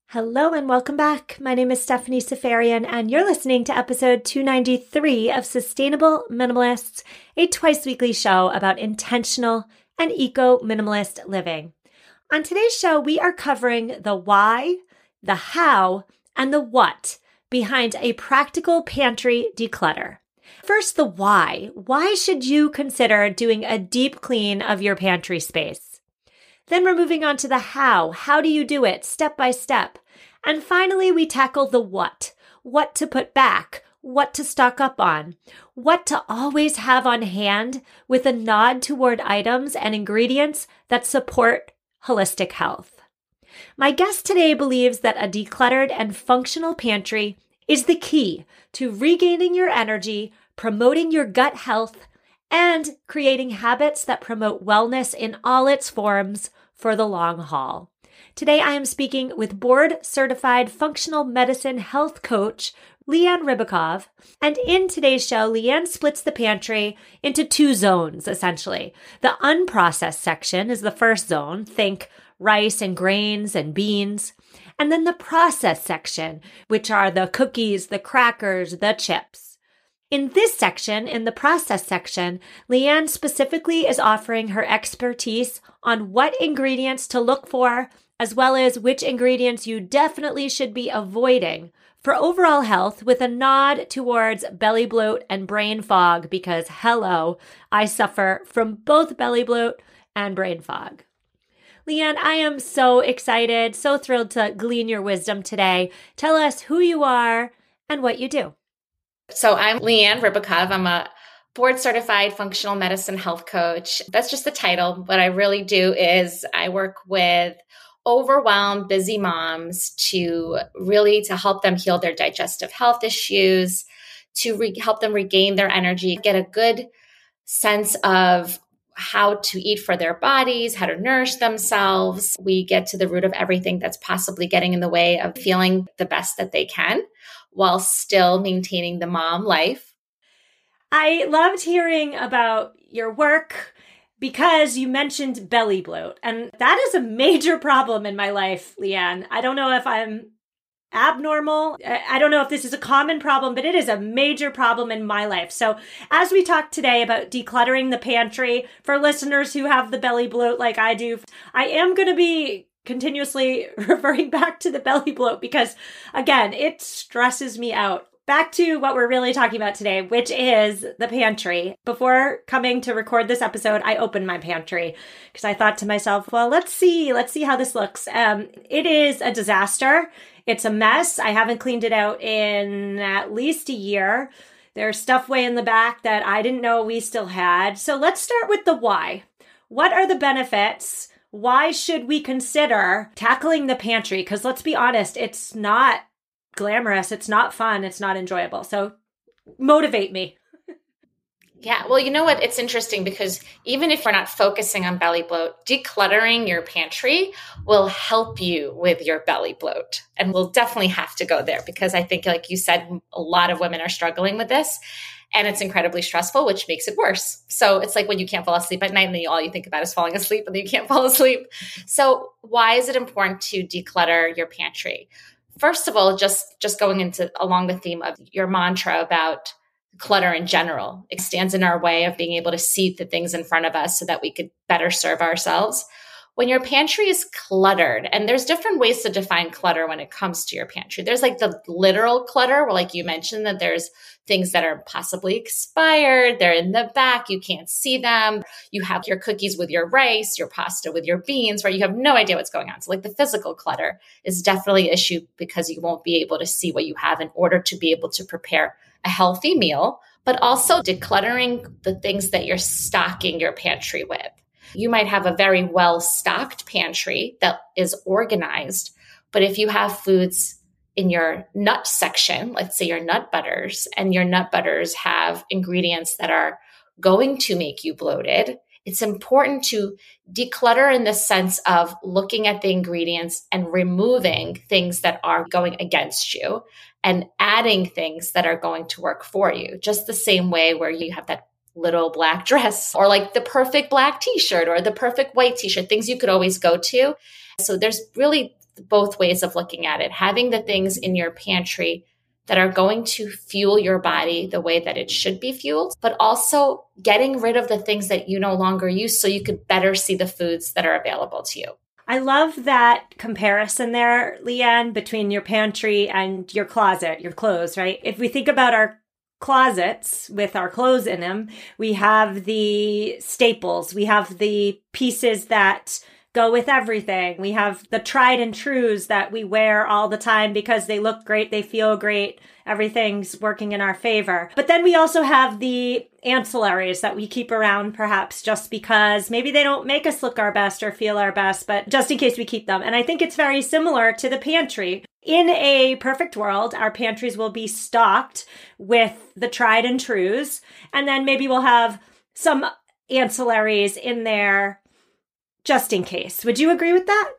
Hello and welcome back. My name is Stephanie Safarian, and you're listening to episode 293 of Sustainable Minimalists, a twice-weekly show about intentional and eco-minimalist living. On today's show, we are covering the why, the how, and the what behind a practical pantry declutter. First, the why. Why should you consider doing a deep clean of your pantry space? Then we're moving on to the how. How do you do it step by step? And finally, we tackle the what. What to put back, what to stock up on, what to always have on hand with a nod toward items and ingredients that support holistic health. My guest today believes that a decluttered and functional pantry is the key to regaining your energy, promoting your gut health, and creating habits that promote wellness in all its forms for the long haul. Today, I am speaking with board-certified functional medicine health coach, Leanne Rybakov. And in today's show, Leanne splits the pantry into two zones, essentially. The unprocessed section is the first zone. Think rice and grains and beans. And then the processed section, which are the cookies, the crackers, the chips. In this section, in the process section, Leanne specifically is offering her expertise on what ingredients to look for, as well as which ingredients you definitely should be avoiding for overall health, with a nod towards belly bloat and brain fog, because hello, I suffer from both belly bloat and brain fog. Leanne, I am so excited, so thrilled to glean your wisdom today. Tell us who you are and what you do. So I'm Leanne Rybakov. I'm a board-certified functional medicine health coach. That's just the title. What I really do is I work with overwhelmed, busy moms to help them heal their digestive health issues, to help them regain their energy, get a good sense of how to eat for their bodies, how to nourish themselves. We get to the root of everything that's possibly getting in the way of feeling the best that they can while still maintaining the mom life. I loved hearing about your work because you mentioned belly bloat, and that is a major problem in my life, Leanne. I don't know if I'm abnormal. I don't know if this is a common problem, but it is a major problem in my life. So as we talk today about decluttering the pantry, for listeners who have the belly bloat like I do, I am going to be continuously referring back to the belly bloat because, again, it stresses me out. Back to what we're really talking about today, which is the pantry. Before coming to record this episode, I opened my pantry because I thought to myself, well, let's see how this looks. It is a disaster. It's a mess. I haven't cleaned it out in at least a year. There's stuff way in the back that I didn't know we still had. So let's start with the why. What are the benefits? Why should we consider tackling the pantry? Because let's be honest, it's not glamorous. It's not fun. It's not enjoyable. So motivate me. Yeah. Well, you know what? It's interesting because even if we're not focusing on belly bloat, decluttering your pantry will help you with your belly bloat. And we'll definitely have to go there because I think, like you said, a lot of women are struggling with this. And it's incredibly stressful, which makes it worse. So it's like when you can't fall asleep at night and then all you think about is falling asleep and then you can't fall asleep. So why is it important to declutter your pantry? First of all, just going into along the theme of your mantra about clutter in general, it stands in our way of being able to see the things in front of us so that we could better serve ourselves. When your pantry is cluttered, and there's different ways to define clutter when it comes to your pantry. There's like the literal clutter, where like you mentioned that there's things that are possibly expired. They're in the back. You can't see them. You have your cookies with your rice, your pasta with your beans, right? You have no idea what's going on. So like the physical clutter is definitely an issue because you won't be able to see what you have in order to be able to prepare a healthy meal, but also decluttering the things that you're stocking your pantry with. You might have a very well-stocked pantry that is organized, but if you have foods in your nut section, let's say your nut butters, and your nut butters have ingredients that are going to make you bloated, it's important to declutter in the sense of looking at the ingredients and removing things that are going against you and adding things that are going to work for you. Just the same way where you have that little black dress or like the perfect black t-shirt or the perfect white t-shirt, things you could always go to. So there's really both ways of looking at it. Having the things in your pantry that are going to fuel your body the way that it should be fueled, but also getting rid of the things that you no longer use so you could better see the foods that are available to you. I love that comparison there, Leanne, between your pantry and your closet, your clothes, right? If we think about our closets with our clothes in them, we have the staples, we have the pieces that go with everything. We have the tried and trues that we wear all the time because they look great, they feel great, everything's working in our favor. But then we also have the ancillaries that we keep around perhaps just because maybe they don't make us look our best or feel our best, but just in case we keep them. And I think it's very similar to the pantry. In a perfect world, our pantries will be stocked with the tried and trues, and then maybe we'll have some ancillaries in there just in case. Would you agree with that?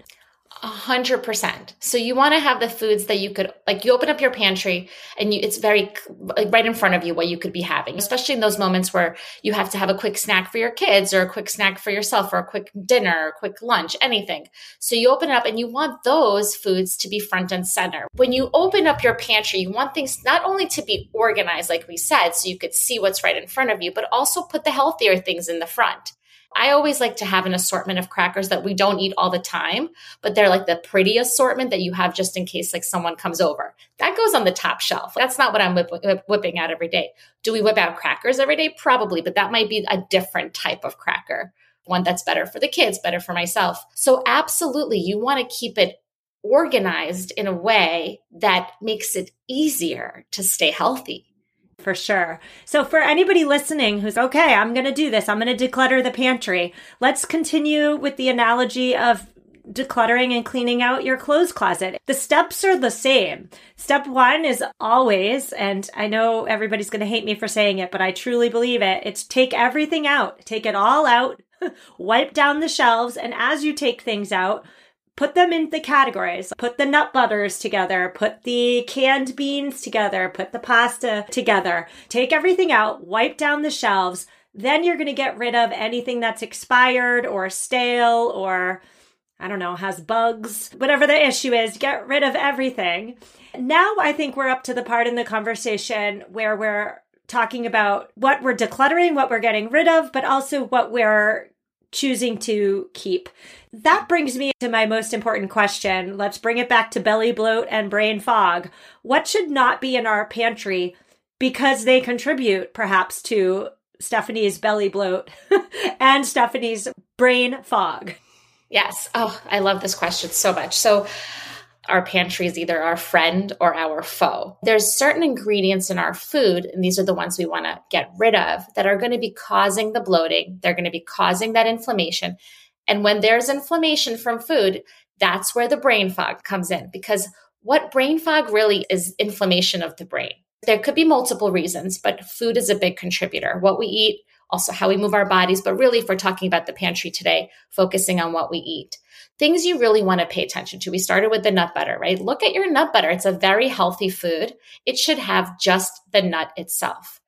100%. So you want to have the foods that you could, like you open up your pantry and it's very like right in front of you what you could be having, especially in those moments where you have to have a quick snack for your kids or a quick snack for yourself or a quick dinner or a quick lunch, anything. So you open it up and you want those foods to be front and center. When you open up your pantry, you want things not only to be organized, like we said, so you could see what's right in front of you, but also put the healthier things in the front. I always like to have an assortment of crackers that we don't eat all the time, but they're like the pretty assortment that you have just in case like someone comes over. That goes on the top shelf. That's not what I'm whipping out every day. Do we whip out crackers every day? Probably, but that might be a different type of cracker, one that's better for the kids, better for myself. So absolutely, you want to keep it organized in a way that makes it easier to stay healthy. For sure. So for anybody listening who's, okay, I'm going to do this, I'm going to declutter the pantry. Let's continue with the analogy of decluttering and cleaning out your clothes closet. The steps are the same. Step one is always, and I know everybody's going to hate me for saying it, but I truly believe it. It's take everything out, take it all out, wipe down the shelves. And as you take things out, put them in the categories. Put the nut butters together. Put the canned beans together. Put the pasta together. Take everything out. Wipe down the shelves. Then you're going to get rid of anything that's expired or stale or, I don't know, has bugs. Whatever the issue is, get rid of everything. Now I think we're up to the part in the conversation where we're talking about what we're decluttering, what we're getting rid of, but also what we're choosing to keep. That brings me to my most important question. Let's bring it back to belly bloat and brain fog. What should not be in our pantry because they contribute perhaps to Stephanie's belly bloat and Stephanie's brain fog? Yes. Oh, I love this question so much. So our pantry is either our friend or our foe. There's certain ingredients in our food, and these are the ones we want to get rid of, that are going to be causing the bloating. They're going to be causing that inflammation. And when there's inflammation from food, that's where the brain fog comes in, because what brain fog really is inflammation of the brain. There could be multiple reasons, but food is a big contributor. What we eat, also how we move our bodies, but really if we're talking about the pantry today, focusing on what we eat. Things you really want to pay attention to. We started with the nut butter, right? Look at your nut butter. It's a very healthy food. It should have just the nut itself.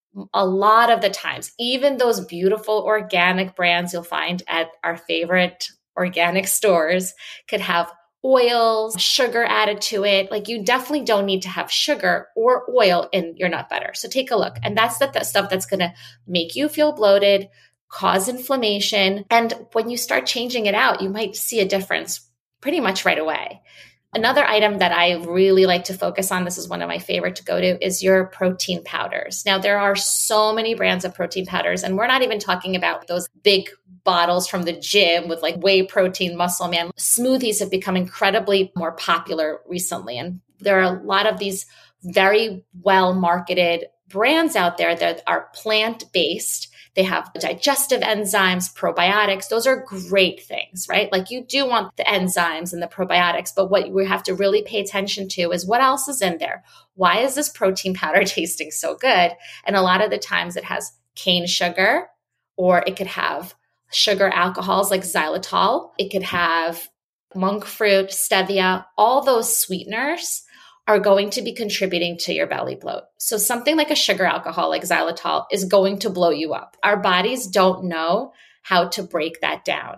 A lot of the times, even those beautiful organic brands you'll find at our favorite organic stores could have oils, sugar added to it. Like you definitely don't need to have sugar or oil in your nut butter. So take a look. And that's the stuff that's going to make you feel bloated, cause inflammation. And when you start changing it out, you might see a difference pretty much right away. Another item that I really like to focus on, this is one of my favorite to go to, is your protein powders. Now, there are so many brands of protein powders, and we're not even talking about those big bottles from the gym with like whey protein, Muscle Man. Smoothies have become incredibly more popular recently. And there are a lot of these very well marketed brands out there that are plant-based. They have digestive enzymes, probiotics. Those are great things, right? Like you do want the enzymes and the probiotics, but what we have to really pay attention to is what else is in there. Why is this protein powder tasting so good? And a lot of the times it has cane sugar, or it could have sugar alcohols like xylitol. It could have monk fruit, stevia. All those sweeteners are going to be contributing to your belly bloat. So something like a sugar alcohol like xylitol is going to blow you up. Our bodies don't know how to break that down.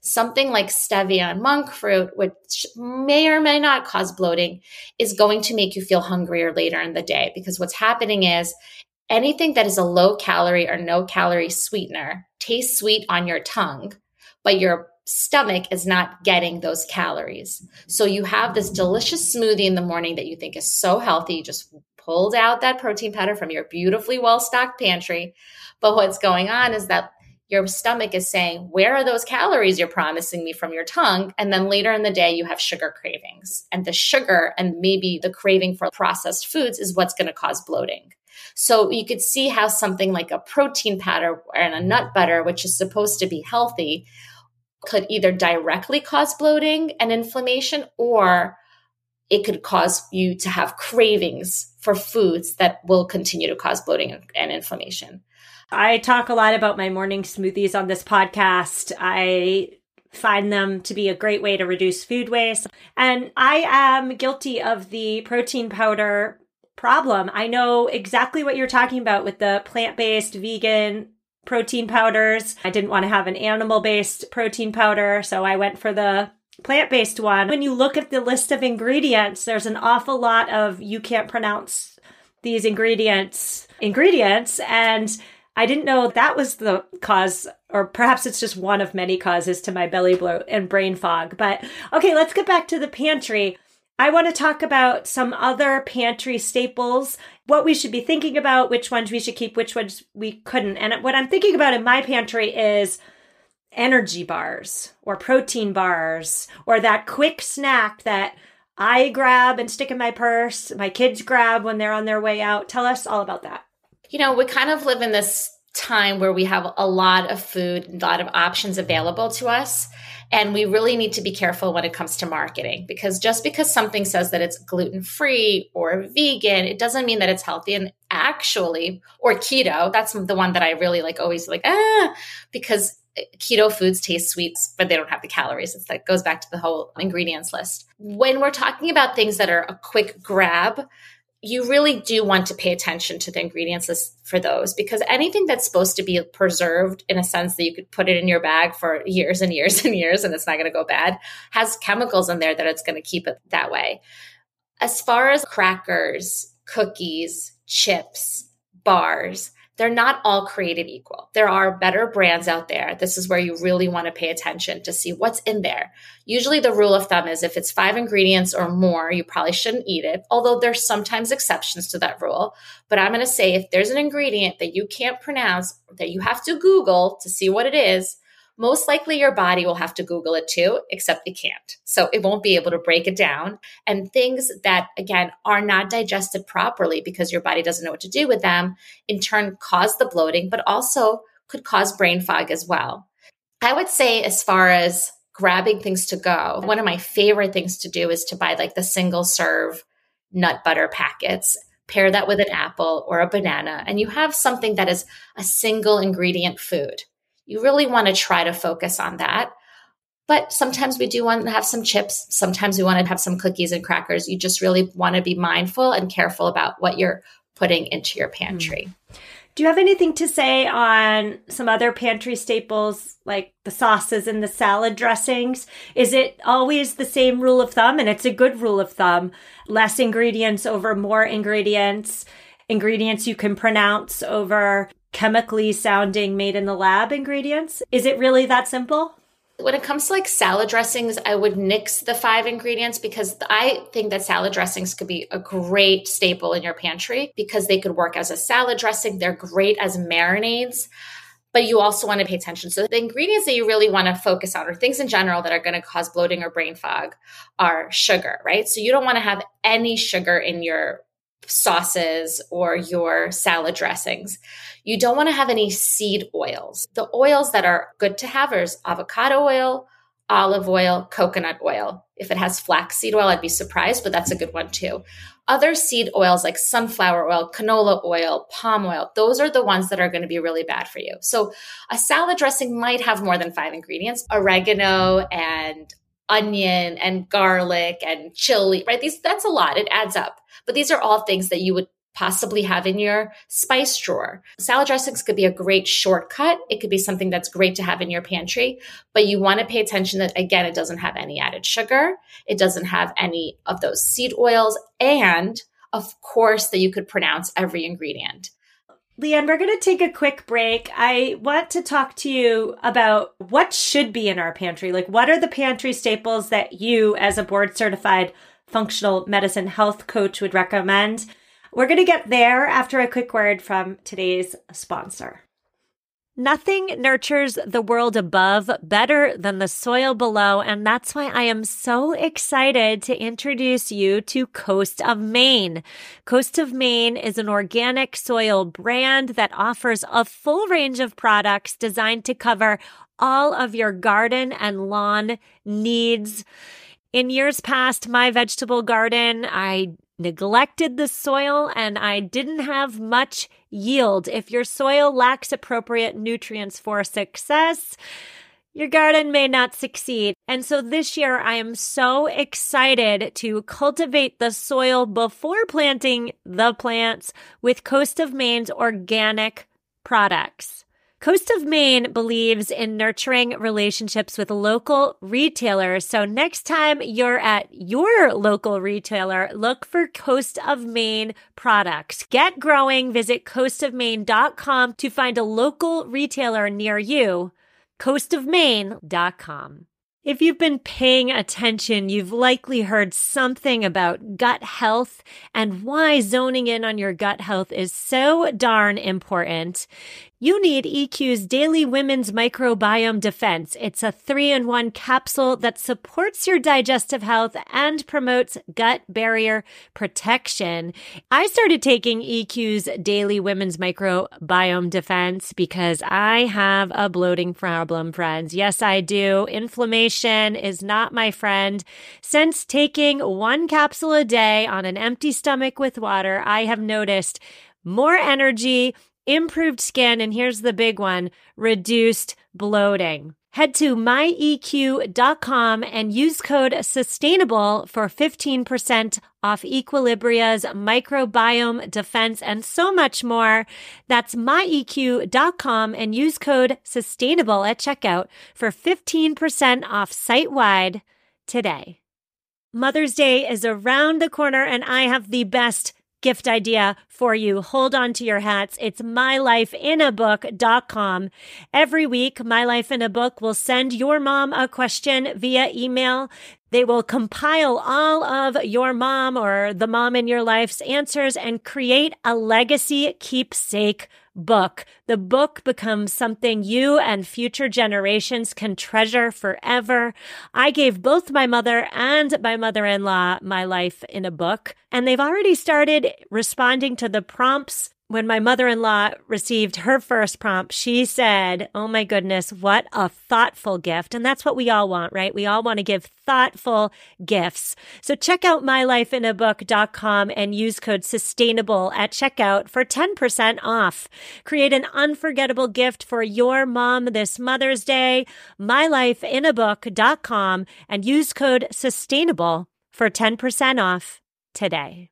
something like stevia and monk fruit, which may or may not cause bloating, is going to make you feel hungrier later in the day, because what's happening is anything that is a low calorie or no calorie sweetener tastes sweet on your tongue, but your stomach is not getting those calories. So you have this delicious smoothie in the morning that you think is so healthy. You just pulled out that protein powder from your beautifully well-stocked pantry. But what's going on is that your stomach is saying, where are those calories you're promising me from your tongue? And then later in the day, you have sugar cravings. And the sugar and maybe the craving for processed foods is what's going to cause bloating. So you could see how something like a protein powder and a nut butter, which is supposed to be healthy, could either directly cause bloating and inflammation, or it could cause you to have cravings for foods that will continue to cause bloating and inflammation. I talk a lot about my morning smoothies on this podcast. I find them to be a great way to reduce food waste. And I am guilty of the protein powder problem. I know exactly what you're talking about with the plant-based vegan protein powders. I didn't want to have an animal-based protein powder, so I went for the plant-based one. When you look at the list of ingredients, there's an awful lot of you can't pronounce these ingredients, and I didn't know that was the cause, or perhaps it's just one of many causes to my belly bloat and brain fog. But okay, let's get back to the pantry. I want to talk about some other pantry staples, what we should be thinking about, which ones we should keep, which ones we couldn't. And what I'm thinking about in my pantry is energy bars or protein bars or that quick snack that I grab and stick in my purse, my kids grab when they're on their way out. Tell us all about that. You know, we kind of live in this time where we have a lot of food, a lot of options available to us. And we really need to be careful when it comes to marketing, because just because something says that it's gluten-free or vegan, it doesn't mean that it's healthy. And actually, or keto, that's the one that I really always because keto foods taste sweet, but they don't have the calories. It's like goes back to the whole ingredients list. When we're talking about things that are a quick grab, you really do want to pay attention to the ingredients list for those, because anything that's supposed to be preserved in a sense that you could put it in your bag for years and years and years and it's not going to go bad has chemicals in there that it's going to keep it that way. As far as crackers, cookies, chips, bars, they're not all created equal. There are better brands out there. This is where you really want to pay attention to see what's in there. Usually the rule of thumb is if it's 5 ingredients or more, you probably shouldn't eat it, although there's sometimes exceptions to that rule. But I'm going to say if there's an ingredient that you can't pronounce, that you have to Google to see what it is, most likely your body will have to Google it too, except it can't. So it won't be able to break it down. And things that, again, are not digested properly because your body doesn't know what to do with them, in turn cause the bloating, but also could cause brain fog as well. I would say as far as grabbing things to go, one of my favorite things to do is to buy the single serve nut butter packets. Pair that with an apple or a banana, and you have something that is a single ingredient food. You really want to try to focus on that. But sometimes we do want to have some chips. Sometimes we want to have some cookies and crackers. You just really want to be mindful and careful about what you're putting into your pantry. Do you have anything to say on some other pantry staples like the sauces and the salad dressings? Is it always the same rule of thumb? And it's a good rule of thumb. Less ingredients over more ingredients. Ingredients you can pronounce over chemically sounding made in the lab ingredients. Is it really that simple? When it comes to salad dressings, I would nix the 5 ingredients, because I think that salad dressings could be a great staple in your pantry because they could work as a salad dressing. They're great as marinades, but you also want to pay attention. So the ingredients that you really want to focus on, or things in general that are going to cause bloating or brain fog, are sugar, right? So you don't want to have any sugar in your sauces or your salad dressings. You don't want to have any seed oils. The oils that are good to have are avocado oil, olive oil, coconut oil. If it has flaxseed oil, I'd be surprised, but that's a good one too. Other seed oils like sunflower oil, canola oil, palm oil, those are the ones that are going to be really bad for you. So a salad dressing might have more than 5 ingredients, oregano and onion and garlic and chili, right? That's a lot. It adds up. But these are all things that you would possibly have in your spice drawer. Salad dressings could be a great shortcut. It could be something that's great to have in your pantry, but you want to pay attention that, again, it doesn't have any added sugar. It doesn't have any of those seed oils. And of course, that you could pronounce every ingredient. Leanne, we're going to take a quick break. I want to talk to you about what should be in our pantry. Like, what are the pantry staples that you, as a board certified functional medicine health coach, would recommend? We're going to get there after a quick word from today's sponsor. Nothing nurtures the world above better than the soil below, and that's why I am so excited to introduce you to Coast of Maine. Coast of Maine is an organic soil brand that offers a full range of products designed to cover all of your garden and lawn needs. In years past, my vegetable garden, I neglected the soil and I didn't have much yield. If your soil lacks appropriate nutrients for success, your garden may not succeed. And so this year, I am so excited to cultivate the soil before planting the plants with Coast of Maine's organic products. Coast of Maine believes in nurturing relationships with local retailers. So next time you're at your local retailer, look for Coast of Maine products. Get growing. Visit coastofmaine.com to find a local retailer near you. coastofmaine.com. If you've been paying attention, you've likely heard something about gut health and why zoning in on your gut health is so darn important. You need EQ's Daily Women's Microbiome Defense. It's a 3-in-1 capsule that supports your digestive health and promotes gut barrier protection. I started taking EQ's Daily Women's Microbiome Defense because I have a bloating problem, friends. Yes, I do. Inflammation is not my friend. Since taking 1 capsule a day on an empty stomach with water, I have noticed more energy, improved skin, and here's the big one, reduced bloating. Head to myeq.com and use code SUSTAINABLE for 15% off Equilibria's microbiome defense and so much more. That's myeq.com and use code SUSTAINABLE at checkout for 15% off site-wide today. Mother's Day is around the corner and I have the best gift idea for you. Hold on to your hats. It's mylifeinabook.com. Every week, My Life in a Book will send your mom a question via email. They will compile all of your mom or the mom in your life's answers and create a legacy keepsake book. The book becomes something you and future generations can treasure forever. I gave both my mother and my mother-in-law My Life in a Book, and they've already started responding to the prompts. When my mother-in-law received her first prompt, she said, "Oh my goodness, what a thoughtful gift." And that's what we all want, right? We all want to give thoughtful gifts. So check out mylifeinabook.com and use code SUSTAINABLE at checkout for 10% off. Create an unforgettable gift for your mom this Mother's Day. mylifeinabook.com and use code SUSTAINABLE for 10% off today.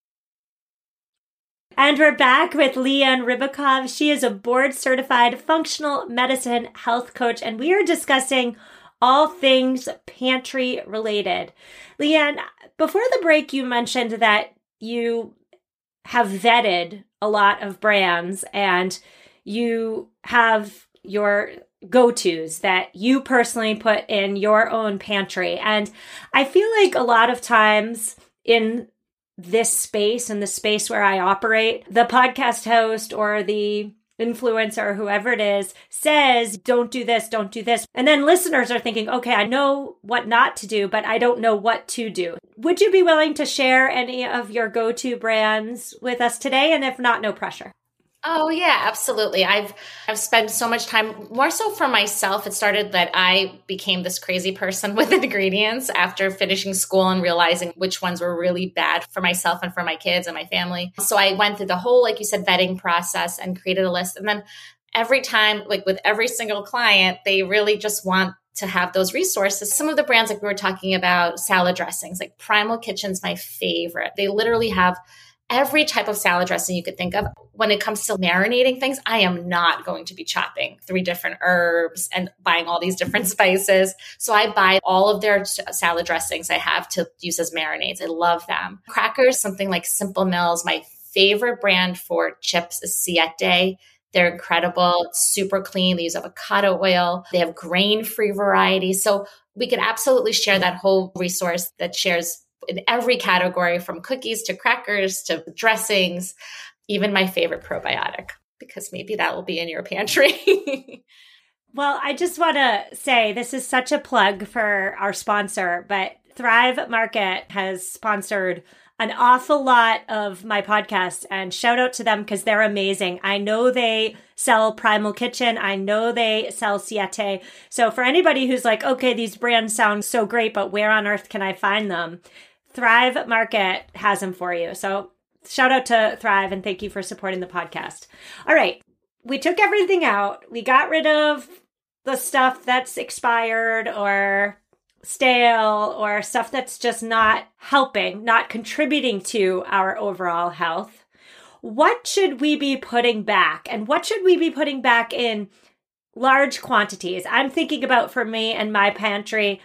And we're back with Leanne Rybakov. She is a board-certified functional medicine health coach, and we are discussing all things pantry-related. Leanne, before the break, you mentioned that you have vetted a lot of brands, and you have your go-tos that you personally put in your own pantry. And I feel like a lot of times in this space and the space where I operate, the podcast host or the influencer or whoever it is says, don't do this, don't do this. And then listeners are thinking, okay, I know what not to do, but I don't know what to do. Would you be willing to share any of your go-to brands with us today? And if not, no pressure. Oh yeah, absolutely. I've spent so much time, more so for myself. It started that I became this crazy person with ingredients after finishing school and realizing which ones were really bad for myself and for my kids and my family. So I went through the whole, like you said, vetting process and created a list. And then every time, like with every single client, they really just want to have those resources. Some of the brands, like we were talking about, salad dressings, like Primal Kitchen's my favorite. They literally have every type of salad dressing you could think of. When it comes to marinating things, I am not going to be chopping 3 different herbs and buying all these different spices. So I buy all of their salad dressings I have to use as marinades. I love them. Crackers, something like Simple Mills. My favorite brand for chips is Siete. They're incredible. It's super clean. They use avocado oil. They have grain-free variety. So we could absolutely share that whole resource that shares in every category, from cookies to crackers to dressings, even my favorite probiotic, because maybe that will be in your pantry. Well, I just want to say this is such a plug for our sponsor, but Thrive Market has sponsored an awful lot of my podcasts, and shout out to them because they're amazing. I know they sell Primal Kitchen. I know they sell Siete. So for anybody who's like, okay, these brands sound so great, but where on earth can I find them? Thrive Market has them for you. So shout out to Thrive, and thank you for supporting the podcast. All right. We took everything out. We got rid of the stuff that's expired or stale or stuff that's just not helping, not contributing to our overall health. What should we be putting back? And what should we be putting back in large quantities? I'm thinking about, for me and my pantry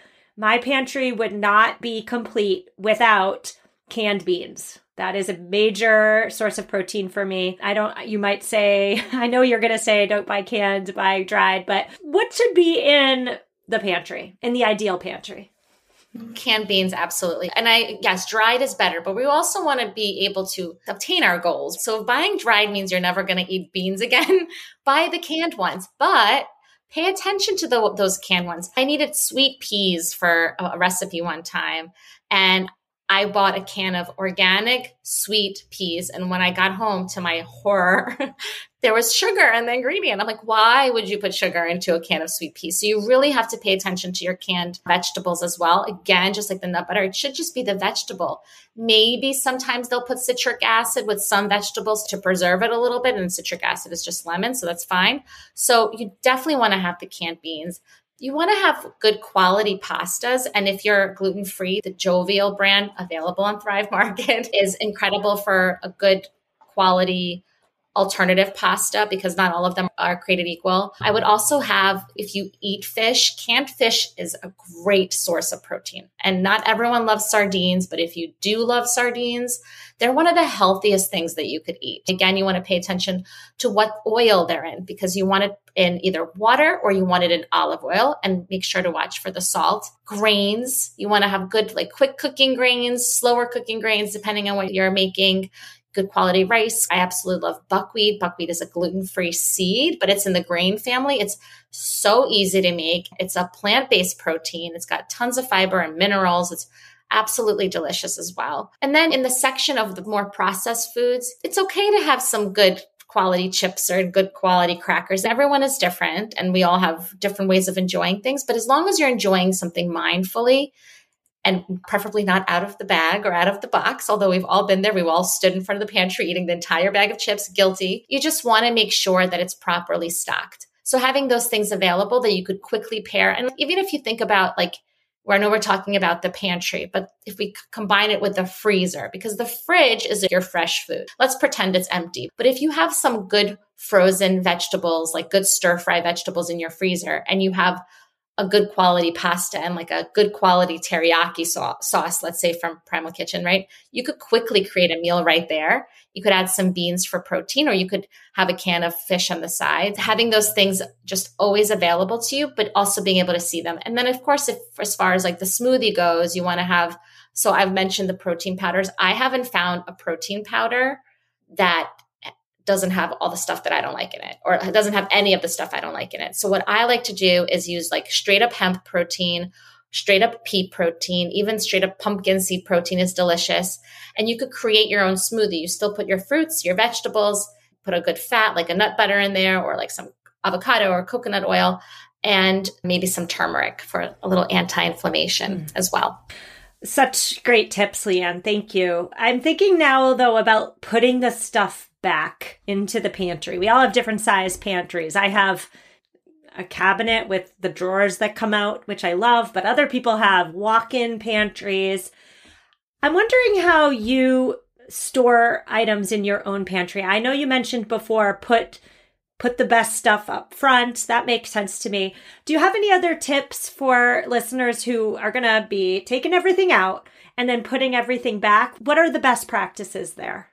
would not be complete without canned beans. That is a major source of protein for me. You might say, I know you're going to say don't buy canned, buy dried, but what should be in the pantry, in the ideal pantry? Canned beans, absolutely. And yes, dried is better, but we also want to be able to obtain our goals. So if buying dried means you're never going to eat beans again, buy the canned ones. But pay attention to those canned ones. I needed sweet peas for a recipe one time, and I bought a can of organic sweet peas. And when I got home, to my horror, there was sugar in the ingredient. I'm like, why would you put sugar into a can of sweet peas? So you really have to pay attention to your canned vegetables as well. Again, just like the nut butter, it should just be the vegetable. Maybe sometimes they'll put citric acid with some vegetables to preserve it a little bit. And citric acid is just lemon, so that's fine. So you definitely want to have the canned beans. You want to have good quality pastas. And if you're gluten-free, the Jovial brand available on Thrive Market is incredible for a good quality alternative pasta, because not all of them are created equal. I would also have, if you eat fish, canned fish is a great source of protein. And not everyone loves sardines, but if you do love sardines, they're one of the healthiest things that you could eat. Again, you want to pay attention to what oil they're in, because you want it in either water or you want it in olive oil, and make sure to watch for the salt. Grains, you want to have good, like quick cooking grains, slower cooking grains, depending on what you're making. Good quality rice. I absolutely love buckwheat. Buckwheat is a gluten-free seed, but it's in the grain family. It's so easy to make. It's a plant-based protein. It's got tons of fiber and minerals. It's absolutely delicious as well. And then in the section of the more processed foods, it's okay to have some good quality chips or good quality crackers. Everyone is different, and we all have different ways of enjoying things. But as long as you're enjoying something mindfully, and preferably not out of the bag or out of the box, although we've all been there. We've all stood in front of the pantry eating the entire bag of chips, guilty. You just want to make sure that it's properly stocked. So having those things available that you could quickly pair. And even if you think about, like, I know we're talking about the pantry, but if we combine it with the freezer, because the fridge is your fresh food. Let's pretend it's empty. But if you have some good frozen vegetables, like good stir-fry vegetables in your freezer, and you have a good quality pasta and like a good quality teriyaki sauce, let's say from Primal Kitchen, right? You could quickly create a meal right there. You could add some beans for protein, or you could have a can of fish on the side. Having those things just always available to you, but also being able to see them. And then of course, if as far as like the smoothie goes, you want to have, so I've mentioned the protein powders. I haven't found a protein powder that doesn't have all the stuff that I don't like in it, or it doesn't have any of the stuff I don't like in it. So what I like to do is use like straight up hemp protein, straight up pea protein, even straight up pumpkin seed protein is delicious. And you could create your own smoothie. You still put your fruits, your vegetables, put a good fat, like a nut butter in there, or like some avocado or coconut oil, and maybe some turmeric for a little anti-inflammation as well. Such great tips, Leanne. Thank you. I'm thinking now, though, about putting the stuff back into the pantry. We all have different size pantries. I have a cabinet with the drawers that come out, which I love, but other people have walk-in pantries. I'm wondering how you store items in your own pantry? I know you mentioned before, put the best stuff up front. That makes sense to me. Do you have any other tips for listeners who are going to be taking everything out and then putting everything back? What are the best practices there?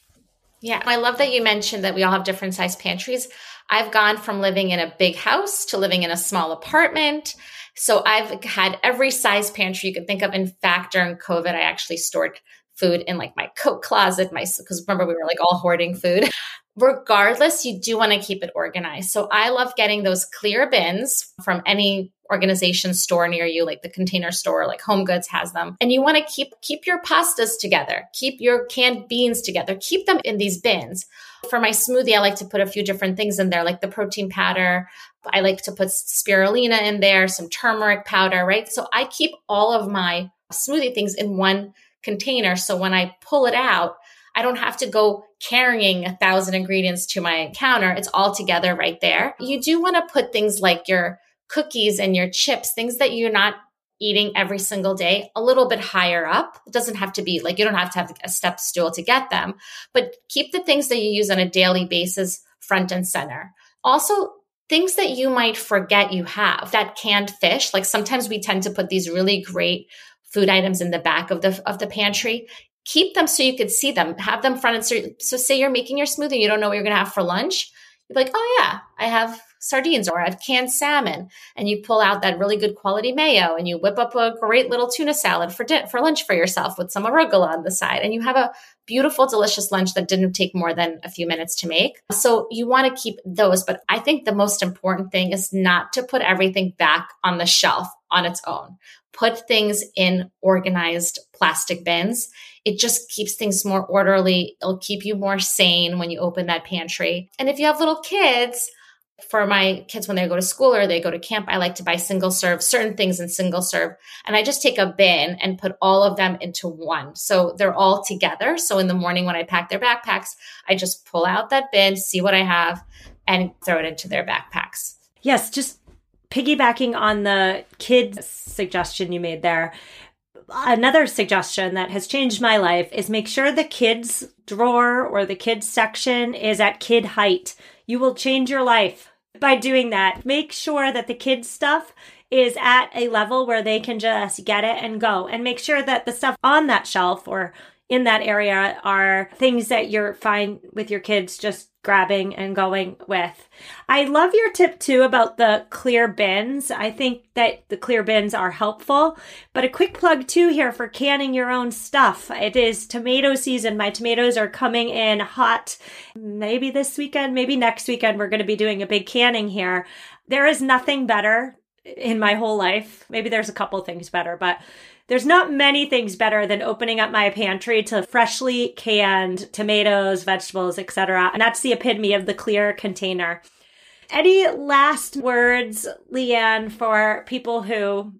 Yeah, I love that you mentioned that we all have different size pantries. I've gone from living in a big house to living in a small apartment. So I've had every size pantry you could think of. In fact, during COVID, I actually stored food in like my coat closet, because remember we were like all hoarding food. Regardless, you do want to keep it organized. So I love getting those clear bins from any organization store near you, like the Container Store, like Home Goods has them. And you want to keep your pastas together, keep your canned beans together, keep them in these bins. For my smoothie, I like to put a few different things in there, like the protein powder. I like to put spirulina in there, some turmeric powder, right? So I keep all of my smoothie things in one container. So when I pull it out, I don't have to go carrying 1,000 ingredients to my counter. It's all together right there. You do want to put things like your cookies and your chips, things that you're not eating every single day, a little bit higher up. It doesn't have to be like, you don't have to have a step stool to get them, but keep the things that you use on a daily basis front and center. Also, things that you might forget you have, that canned fish. Like sometimes we tend to put these really great food items in the back of the pantry. Keep them so you could see them, have them front and center. So say you're making your smoothie, you don't know what you're going to have for lunch. You're like, oh yeah, I have sardines or I have canned salmon. And you pull out that really good quality mayo and you whip up a great little tuna salad for lunch for yourself with some arugula on the side. And you have a beautiful, delicious lunch that didn't take more than a few minutes to make. So you want to keep those. But I think the most important thing is not to put everything back on the shelf on its own. Put things in organized plastic bins. It just keeps things more orderly. It'll keep you more sane when you open that pantry. And if you have little kids, for my kids, when they go to school or they go to camp, I like to buy single serve, certain things in single serve. And I just take a bin and put all of them into one. So they're all together. So in the morning when I pack their backpacks, I just pull out that bin, see what I have, and throw it into their backpacks. Yes, just piggybacking on the kids suggestion you made there. Another suggestion that has changed my life is make sure the kids drawer or the kids section is at kid height. You will change your life by doing that. Make sure that the kids stuff is at a level where they can just get it and go, and make sure that the stuff on that shelf or in that area are things that you're fine with your kids just grabbing and going with. I love your tip too about the clear bins. I think that the clear bins are helpful, but a quick plug too here for canning your own stuff. It is tomato season. My tomatoes are coming in hot. Maybe this weekend, maybe next weekend, we're going to be doing a big canning here. There is nothing better in my whole life. Maybe there's a couple things better, but there's not many things better than opening up my pantry to freshly canned tomatoes, vegetables, etc. And that's the epitome of the clear container. Any last words, Leanne, for people who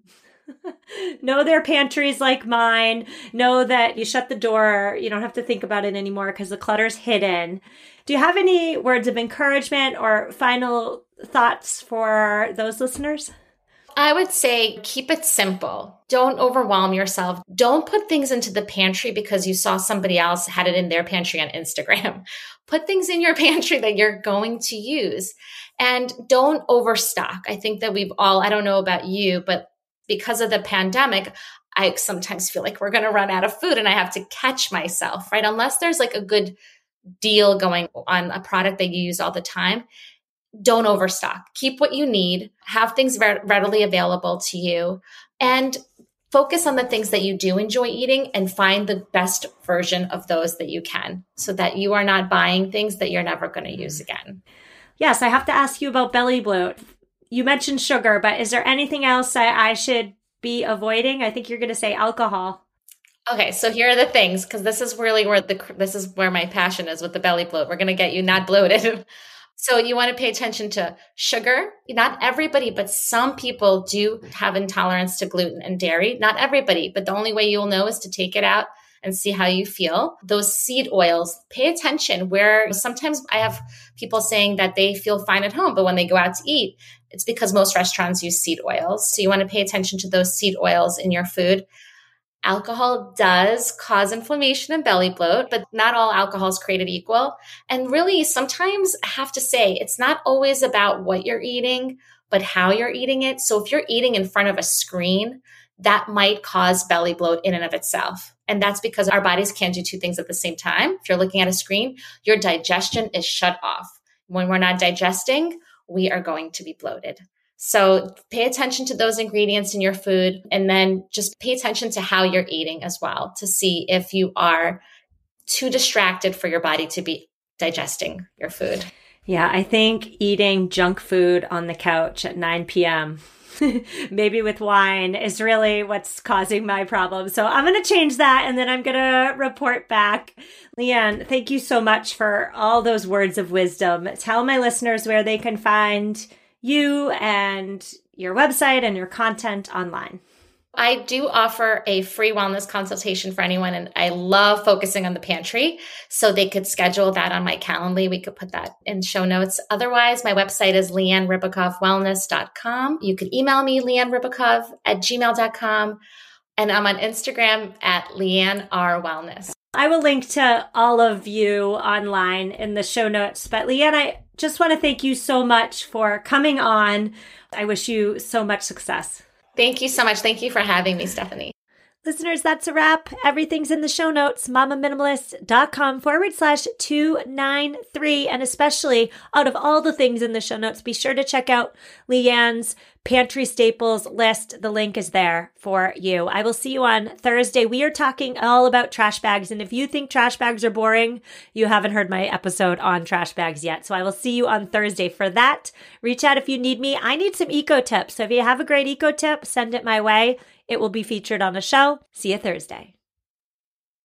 know their pantries like mine, know that you shut the door, you don't have to think about it anymore because the clutter's hidden. Do you have any words of encouragement or final thoughts for those listeners? I would say keep it simple. Don't overwhelm yourself. Don't put things into the pantry because you saw somebody else had it in their pantry on Instagram. Put things in your pantry that you're going to use, and don't overstock. I think that we've all, I don't know about you, but because of the pandemic, I sometimes feel like we're going to run out of food and I have to catch myself, right? Unless there's like a good deal going on a product that you use all the time. Don't overstock. Keep what you need. Have things readily available to you, and focus on the things that you do enjoy eating and find the best version of those that you can so that you are not buying things that you're never going to use again. Yes, I have to ask you about belly bloat. You mentioned sugar, but is there anything else I should be avoiding? I think you're going to say alcohol. Okay, so here are the things, because this is really where this is where my passion is with the belly bloat. We're going to get you not bloated. So you want to pay attention to sugar. Not everybody, but some people do have intolerance to gluten and dairy. Not everybody, but the only way you'll know is to take it out and see how you feel. Those seed oils, pay attention, where sometimes I have people saying that they feel fine at home, but when they go out to eat, it's because most restaurants use seed oils. So you want to pay attention to those seed oils in your food. Alcohol does cause inflammation and belly bloat, but not all alcohol is created equal. And really, sometimes I have to say, it's not always about what you're eating, but how you're eating it. So if you're eating in front of a screen, that might cause belly bloat in and of itself. And that's because our bodies can't do two things at the same time. If you're looking at a screen, your digestion is shut off. When we're not digesting, we are going to be bloated. So pay attention to those ingredients in your food, and then just pay attention to how you're eating as well to see if you are too distracted for your body to be digesting your food. Yeah, I think eating junk food on the couch at 9 p.m., maybe with wine, is really what's causing my problem. So I'm going to change that, and then I'm going to report back. Leanne, thank you so much for all those words of wisdom. Tell my listeners where they can find you and your website and your content online. I do offer a free wellness consultation for anyone, and I love focusing on the pantry. So they could schedule that on my Calendly. We could put that in show notes. Otherwise, my website is leanneribikovwellness.com. You could email me, leannribikov@gmail.com. And I'm on Instagram at Leanne R Wellness. I will link to all of you online in the show notes. But Leanne, I just want to thank you so much for coming on. I wish you so much success. Thank you so much. Thank you for having me, Stephanie. Listeners, that's a wrap. Everything's in the show notes, mamaminimalist.com/293. And especially out of all the things in the show notes, be sure to check out Leanne's Pantry Staples list. The link is there for you. I will see you on Thursday. We are talking all about trash bags. And if you think trash bags are boring, you haven't heard my episode on trash bags yet. So I will see you on Thursday for that. Reach out if you need me. I need some eco tips. So if you have a great eco tip, send it my way. It will be featured on the show. See you Thursday.